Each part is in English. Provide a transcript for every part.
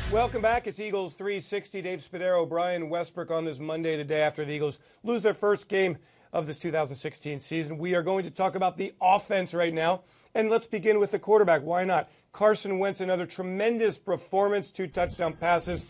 Welcome back. It's Eagles 360. Dave Spadaro, Brian Westbrook on this Monday, the day after the Eagles lose their first game of this 2016 season. We are going to talk about the offense right now. And let's begin with the quarterback. Why not? Carson Wentz, another tremendous performance, 2 touchdown passes,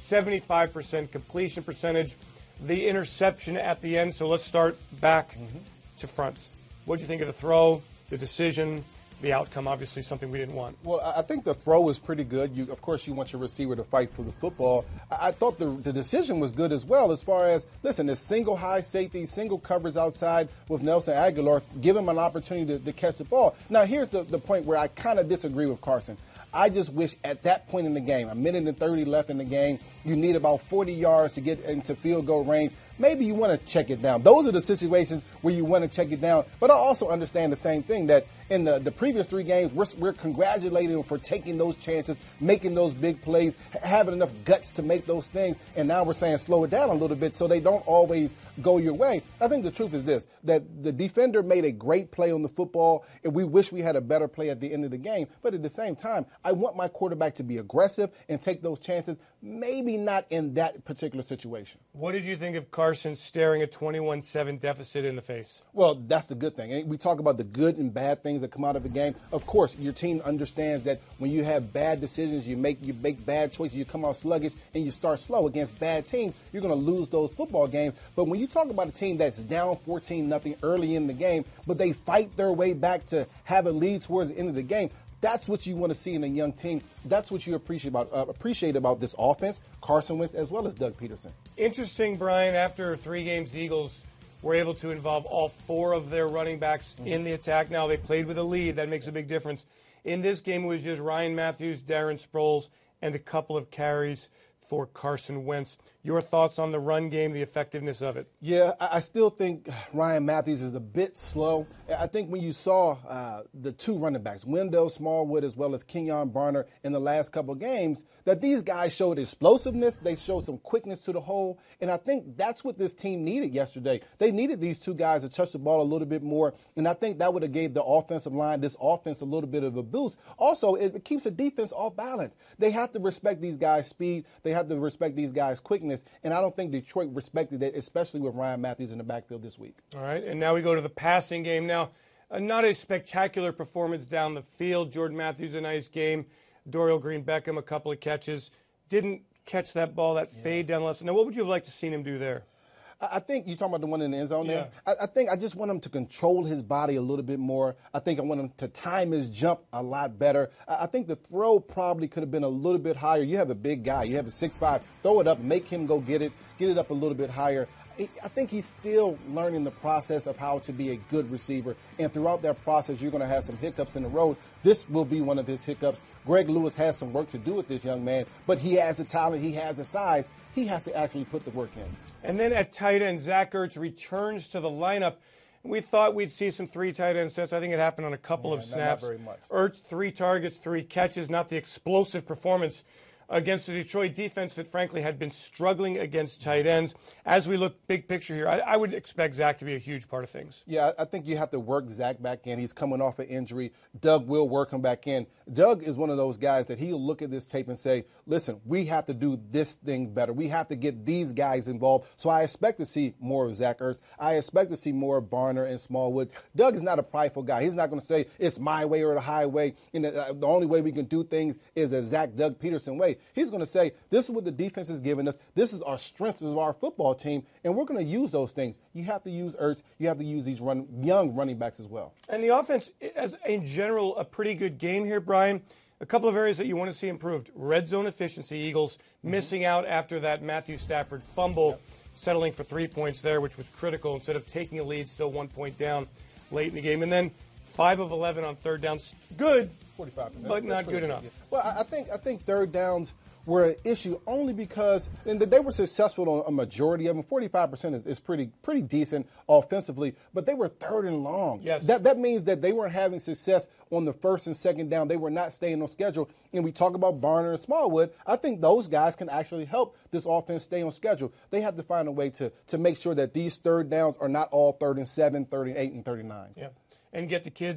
75% completion percentage, the interception at the end. So let's start back to front. What do you think of the throw, the decision, the outcome? Obviously something we didn't want. Well, I think the throw was pretty good. Of course, you want your receiver to fight for the football. I thought the decision was good as well as far as, listen, this single high safety, single coverage outside with Nelson Aguilar, give him an opportunity to catch the ball. Now, here's the point where I kind of disagree with Carson. I just wish at that point in the game, 1:30 left in the game, you need about 40 yards to get into field goal range. Maybe you want to check it down. Those are the situations where you want to check it down. But I also understand the same thing, that in the previous 3 games, we're congratulating them for taking those chances, making those big plays, having enough guts to make those things. And now we're saying slow it down a little bit so they don't always go your way. I think the truth is this, that the defender made a great play on the football, and we wish we had a better play at the end of the game. But at the same time, I want my quarterback to be aggressive and take those chances, maybe not in that particular situation. What did you think of Carson staring a 21-7 deficit in the face? Well, that's the good thing. We talk about the good and bad things that come out of a game. Of course, your team understands that when you have bad decisions, you make bad choices, you come out sluggish, and you start slow against bad teams, you're going to lose those football games. But when you talk about a team that's down 14-0 early in the game, but they fight their way back to have a lead towards the end of the game, that's what you want to see in a young team. That's what you appreciate about this offense, Carson Wentz, as well as Doug Peterson. Interesting, Brian, after 3 games, the Eagles were able to involve all 4 of their running backs in the attack. Now, they played with a lead. That makes a big difference. In this game, it was just Ryan Matthews, Darren Sproles, and a couple of carries for Carson Wentz. Your thoughts on the run game, the effectiveness of it? Yeah, I still think Ryan Matthews is a bit slow. I think when you saw the 2 running backs, Wendell Smallwood as well as Kenyon Barner in the last couple of games, that these guys showed explosiveness. They showed some quickness to the hole. And I think that's what this team needed yesterday. They needed these 2 guys to touch the ball a little bit more. And I think that would have gave the offensive line, this offense, a little bit of a boost. Also, it keeps the defense off balance. They have to respect these guys' speed. They have to respect these guys' quickness. And I don't think Detroit respected it, especially with Ryan Matthews in the backfield this week. All right, and now we go to the passing game. Now, not a spectacular performance down the field. Jordan Matthews, a nice game. Dorial Green-Beckham, a couple of catches. Didn't catch that ball, that fade down left. Now, what would you have liked to seen him do there? I think you're talking about the one in the end zone there. Yeah. I think I just want him to control his body a little bit more. I think I want him to time his jump a lot better. I think the throw probably could have been a little bit higher. You have a big guy. You have a 6'5". Throw it up, make him go get it up a little bit higher. I think he's still learning the process of how to be a good receiver. And throughout that process, you're going to have some hiccups in the road. This will be one of his hiccups. Greg Lewis has some work to do with this young man, but he has the talent. He has the size. He has to actually put the work in. And then at tight end, Zach Ertz returns to the lineup. We thought we'd see some 3 tight end sets. I think it happened on a couple of snaps. Not very much. Ertz, 3 targets, 3 catches, not the explosive performance against the Detroit defense that, frankly, had been struggling against tight ends. As we look big picture here, I would expect Zach to be a huge part of things. Yeah, I think you have to work Zach back in. He's coming off an injury. Doug will work him back in. Doug is one of those guys that he'll look at this tape and say, listen, we have to do this thing better. We have to get these guys involved. So I expect to see more of Zach Ertz. I expect to see more of Barner and Smallwood. Doug is not a prideful guy. He's not going to say it's my way or the highway. And the only way we can do things is the Doug Peterson way. He's going to say, this is what the defense is giving us. This is our strengths of our football team, and we're going to use those things. You have to use Ertz. You have to use these young running backs as well. And the offense, as in general, a pretty good game here, Brian. A couple of areas that you want to see improved. Red zone efficiency, Eagles missing out after that Matthew Stafford fumble, settling for 3 points there, which was critical. Instead of taking a lead, still 1 point down late in the game. And then 5 of 11 on third downs. Good, 45%, but not good enough. Well, I think third downs were an issue only because they were successful on a majority of them. 45% is pretty decent offensively, but they were third and long. Yes. That means that they weren't having success on the first and second down. They were not staying on schedule. And we talk about Barner and Smallwood. I think those guys can actually help this offense stay on schedule. They have to find a way to make sure that these third downs are not all 3rd and 7, 3rd and 8, and 3rd and 9. Yeah, and get the kids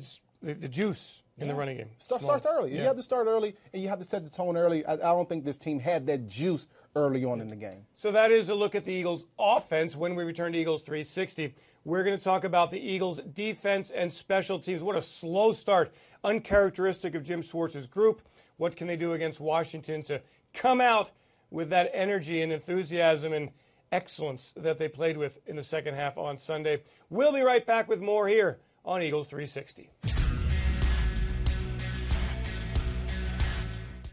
the juice in the running game. Starts early. You have to start early, and you have to set the tone early. I don't think this team had that juice early on in the game. So that is a look at the Eagles' offense. When we return to Eagles 360, we're going to talk about the Eagles' defense and special teams. What a slow start, uncharacteristic of Jim Schwartz's group. What can they do against Washington to come out with that energy and enthusiasm and excellence that they played with in the second half on Sunday? We'll be right back with more here on Eagles 360.